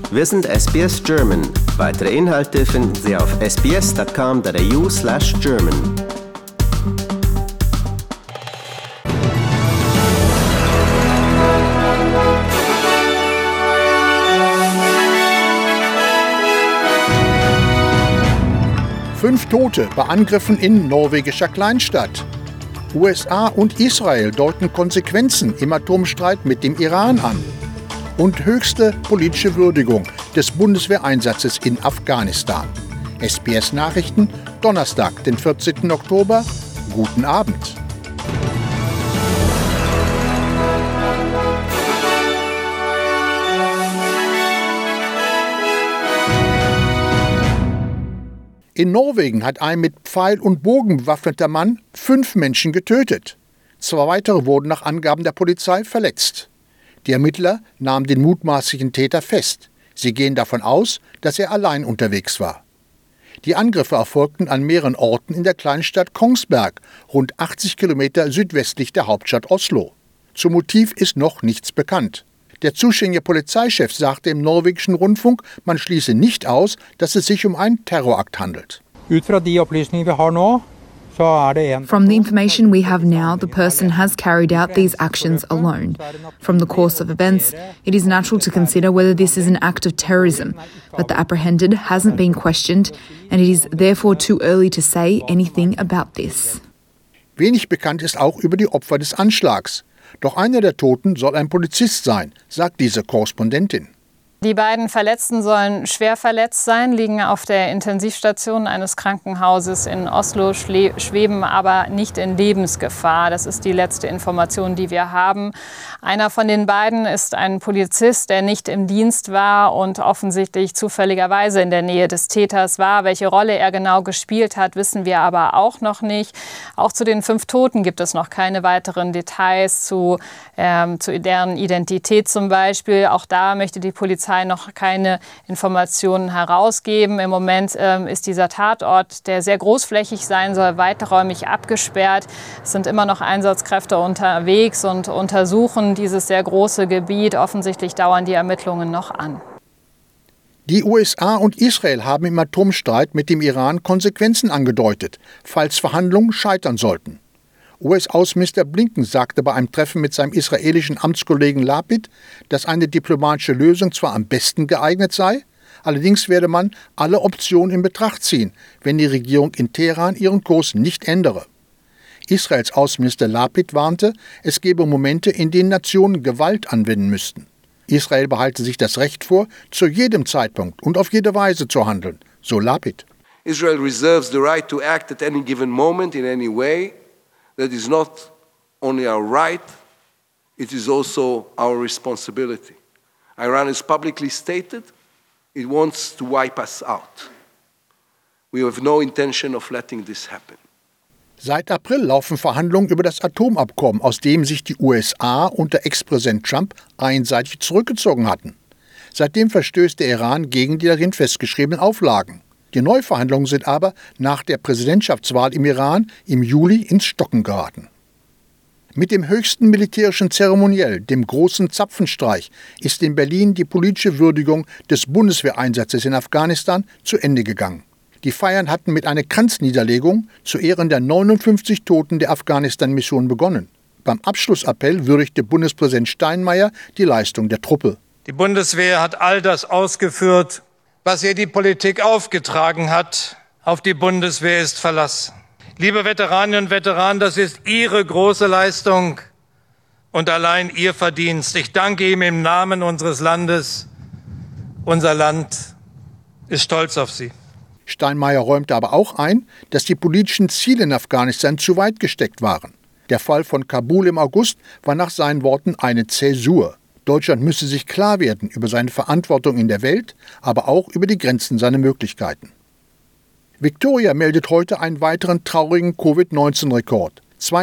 Wir sind SBS German. Weitere Inhalte finden Sie auf sbs.com.au/German. Fünf Tote bei Angriffen in norwegischer Kleinstadt. USA und Israel deuten Konsequenzen im Atomstreit mit dem Iran an. Und höchste politische Würdigung des Bundeswehreinsatzes in Afghanistan. SBS Nachrichten, Donnerstag, den 14. Oktober. Guten Abend. In Norwegen hat ein mit Pfeil und Bogen bewaffneter Mann 5 Menschen getötet. 2 weitere wurden nach Angaben der Polizei verletzt. Die Ermittler nahmen den mutmaßlichen Täter fest. Sie gehen davon aus, dass er allein unterwegs war. Die Angriffe erfolgten an mehreren Orten in der Kleinstadt Kongsberg, rund 80 Kilometer südwestlich der Hauptstadt Oslo. Zum Motiv ist noch nichts bekannt. Der zuständige Polizeichef sagte im norwegischen Rundfunk, man schließe nicht aus, dass es sich um einen Terrorakt handelt. From the information we have now, the person has carried out these actions alone. From the course of events, it is natural to consider whether this is an act of terrorism, but the apprehended hasn't been questioned, and it is therefore too early to say anything about this. Wenig bekannt ist auch über die Opfer des Anschlags. Doch einer der Toten soll ein Polizist sein, sagt diese Korrespondentin. Die beiden Verletzten sollen schwer verletzt sein, liegen auf der Intensivstation eines Krankenhauses in Oslo, schweben aber nicht in Lebensgefahr. Das ist die letzte Information, die wir haben. Einer von den beiden ist ein Polizist, der nicht im Dienst war und offensichtlich zufälligerweise in der Nähe des Täters war. Welche Rolle er genau gespielt hat, wissen wir aber auch noch nicht. Auch zu den 5 Toten gibt es noch keine weiteren Details zu deren Identität zum Beispiel. Auch da möchte die Polizei noch keine Informationen herausgeben. Im Moment ist dieser Tatort, der sehr großflächig sein soll, weiträumig abgesperrt. Es sind immer noch Einsatzkräfte unterwegs und untersuchen dieses sehr große Gebiet. Offensichtlich dauern die Ermittlungen noch an. Die USA und Israel haben im Atomstreit mit dem Iran Konsequenzen angedeutet, falls Verhandlungen scheitern sollten. US-Außenminister Blinken sagte bei einem Treffen mit seinem israelischen Amtskollegen Lapid, dass eine diplomatische Lösung zwar am besten geeignet sei, allerdings werde man alle Optionen in Betracht ziehen, wenn die Regierung in Teheran ihren Kurs nicht ändere. Israels Außenminister Lapid warnte, es gebe Momente, in denen Nationen Gewalt anwenden müssten. Israel behalte sich das Recht vor, zu jedem Zeitpunkt und auf jede Weise zu handeln, so Lapid. Israel reserves the right to act at any given moment in any way. That is not only our right, it is also our responsibility. Iran has publicly stated it wants to wipe us out. We have no intention of letting this happen. Seit April laufen Verhandlungen über das Atomabkommen, aus dem sich die USA unter Ex-Präsident Trump einseitig zurückgezogen hatten. Seitdem verstößt der Iran gegen die darin festgeschriebenen Auflagen. Die Neuverhandlungen sind aber nach der Präsidentschaftswahl im Iran im Juli ins Stocken geraten. Mit dem höchsten militärischen Zeremoniell, dem großen Zapfenstreich, ist in Berlin die politische Würdigung des Bundeswehreinsatzes in Afghanistan zu Ende gegangen. Die Feiern hatten mit einer Kranzniederlegung zu Ehren der 59 Toten der Afghanistan-Mission begonnen. Beim Abschlussappell würdigte Bundespräsident Steinmeier die Leistung der Truppe. Die Bundeswehr hat all das ausgeführt, was ihr die Politik aufgetragen hat. Auf die Bundeswehr ist Verlass. Liebe Veteraninnen und Veteranen, das ist Ihre große Leistung und allein Ihr Verdienst. Ich danke Ihnen im Namen unseres Landes. Unser Land ist stolz auf Sie. Steinmeier räumte aber auch ein, dass die politischen Ziele in Afghanistan zu weit gesteckt waren. Der Fall von Kabul im August war nach seinen Worten eine Zäsur. Deutschland müsse sich klar werden über seine Verantwortung in der Welt, aber auch über die Grenzen seiner Möglichkeiten. Victoria meldet heute einen weiteren traurigen Covid-19-Rekord.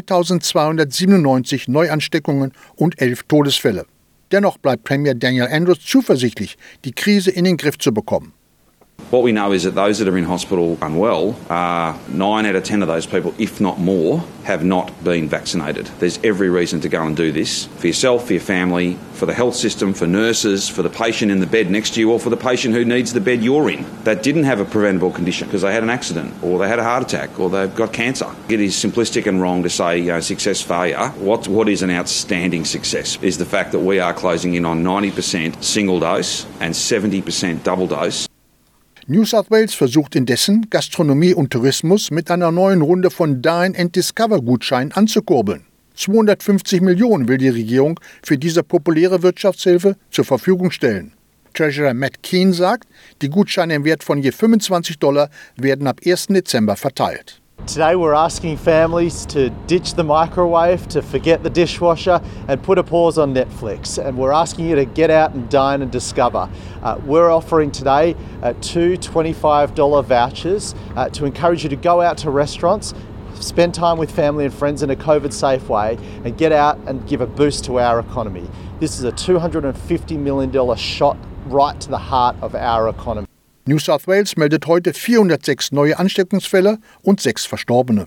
2297 Neuansteckungen und 11 Todesfälle. Dennoch bleibt Premier Daniel Andrews zuversichtlich, die Krise in den Griff zu bekommen. What we know is that those that are in hospital unwell, 9 out of 10 of those people, if not more, have not been vaccinated. There's every reason to go and do this for yourself, for your family, for the health system, for nurses, for the patient in the bed next to you, or for the patient who needs the bed you're in that didn't have a preventable condition because they had an accident or they had a heart attack or they've got cancer. It is simplistic and wrong to say success, failure. What is an outstanding success is the fact that we are closing in on 90% single dose and 70% double dose. New South Wales versucht indessen, Gastronomie und Tourismus mit einer neuen Runde von Dine and Discover Gutscheinen anzukurbeln. 250 Millionen will die Regierung für diese populäre Wirtschaftshilfe zur Verfügung stellen. Treasurer Matt Keane sagt, die Gutscheine im Wert von je $25 werden ab 1. Dezember verteilt. Today we're asking families to ditch the microwave, to forget the dishwasher and put a pause on Netflix. And we're asking you to get out and dine and discover. We're offering today 2 $25 vouchers to encourage you to go out to restaurants, spend time with family and friends in a COVID-safe way and get out and give a boost to our economy. This is a $250 million shot right to the heart of our economy. New South Wales meldet heute 406 neue Ansteckungsfälle und 6 Verstorbene.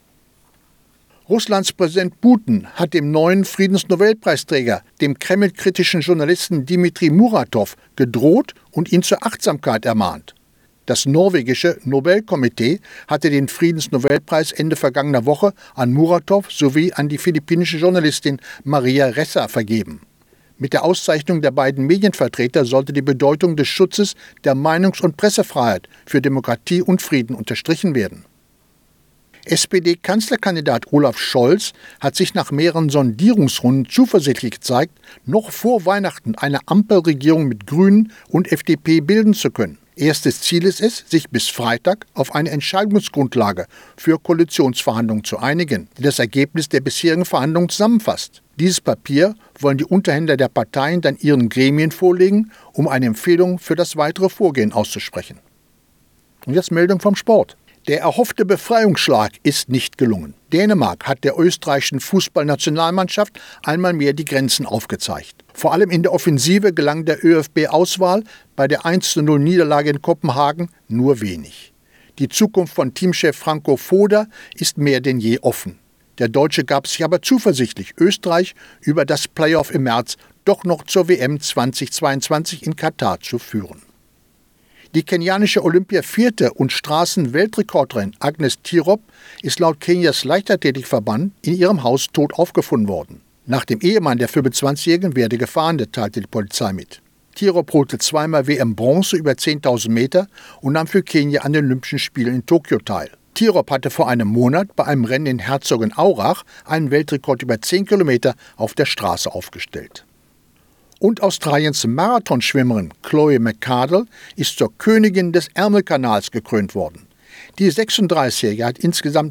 Russlands Präsident Putin hat dem neuen Friedensnobelpreisträger, dem kremlkritischen Journalisten Dmitri Muratov, gedroht und ihn zur Achtsamkeit ermahnt. Das norwegische Nobelkomitee hatte den Friedensnobelpreis Ende vergangener Woche an Muratov sowie an die philippinische Journalistin Maria Ressa vergeben. Mit der Auszeichnung der beiden Medienvertreter sollte die Bedeutung des Schutzes der Meinungs- und Pressefreiheit für Demokratie und Frieden unterstrichen werden. SPD-Kanzlerkandidat Olaf Scholz hat sich nach mehreren Sondierungsrunden zuversichtlich gezeigt, noch vor Weihnachten eine Ampelregierung mit Grünen und FDP bilden zu können. Erstes Ziel ist es, sich bis Freitag auf eine Entscheidungsgrundlage für Koalitionsverhandlungen zu einigen, die das Ergebnis der bisherigen Verhandlungen zusammenfasst. Dieses Papier wollen die Unterhändler der Parteien dann ihren Gremien vorlegen, um eine Empfehlung für das weitere Vorgehen auszusprechen. Und jetzt Meldung vom Sport. Der erhoffte Befreiungsschlag ist nicht gelungen. Dänemark hat der österreichischen Fußballnationalmannschaft einmal mehr die Grenzen aufgezeigt. Vor allem in der Offensive gelang der ÖFB-Auswahl bei der 1:0-Niederlage in Kopenhagen nur wenig. Die Zukunft von Teamchef Franco Foda ist mehr denn je offen. Der Deutsche gab sich aber zuversichtlich, Österreich über das Playoff im März doch noch zur WM 2022 in Katar zu führen. Die kenianische Olympia-Vierte und Straßen-Weltrekordlerin Agnes Tirop ist laut Kenias Leichtathletikverband in ihrem Haus tot aufgefunden worden. Nach dem Ehemann der 25-Jährigen werde gefahndet, teilte die Polizei mit. Tirop holte zweimal WM-Bronze über 10.000 Meter und nahm für Kenia an den Olympischen Spielen in Tokio teil. Tirop hatte vor einem Monat bei einem Rennen in Herzogenaurach einen Weltrekord über 10 Kilometer auf der Straße aufgestellt. Und Australiens Marathonschwimmerin Chloe McCardle ist zur Königin des Ärmelkanals gekrönt worden. Die 36-Jährige hat insgesamt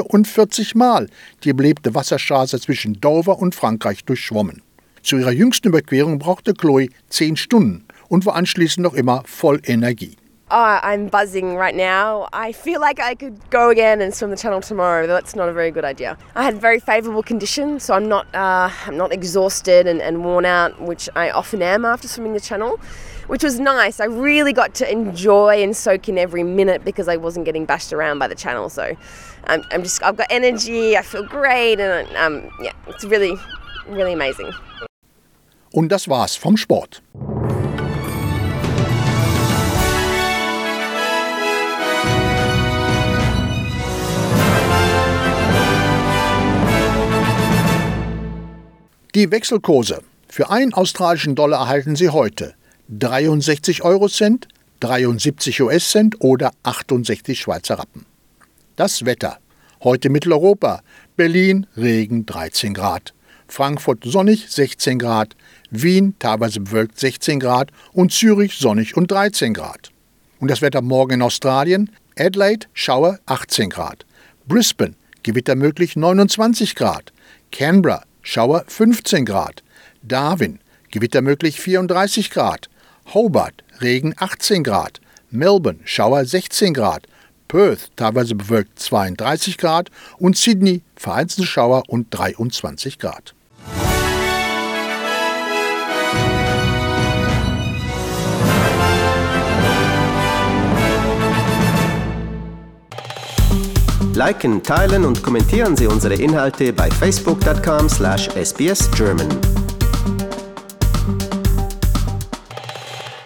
44 Mal die belebte Wasserstraße zwischen Dover und Frankreich durchschwommen. Zu ihrer jüngsten Überquerung brauchte Chloe 10 Stunden und war anschließend noch immer voll Energie. I'm buzzing right now. I feel like I could go again and swim the channel tomorrow. That's not a very good idea. I had very favourable conditions, so I'm not exhausted and worn out, which I often am after swimming the channel, which was nice. I really got to enjoy and soak in every minute because I wasn't getting bashed around by the channel. So I've got energy. I feel great, and it's really, really amazing. Und das war's vom Sport. Die Wechselkurse. Für einen australischen Dollar erhalten Sie heute 63 Eurocent, 73 US-Cent oder 68 Schweizer Rappen. Das Wetter. Heute Mitteleuropa. Berlin, Regen, 13 Grad. Frankfurt sonnig, 16 Grad. Wien, teilweise bewölkt, 16 Grad. Und Zürich sonnig und 13 Grad. Und das Wetter morgen in Australien. Adelaide, Schauer, 18 Grad. Brisbane, Gewitter möglich, 29 Grad. Canberra, Schauer 15 Grad. Darwin, Gewitter möglich 34 Grad. Hobart, Regen 18 Grad. Melbourne, Schauer 16 Grad. Perth, teilweise bewölkt 32 Grad. Und Sydney, vereinzelte Schauer und 23 Grad. Liken, teilen und kommentieren Sie unsere Inhalte bei facebook.com/sbsgerman.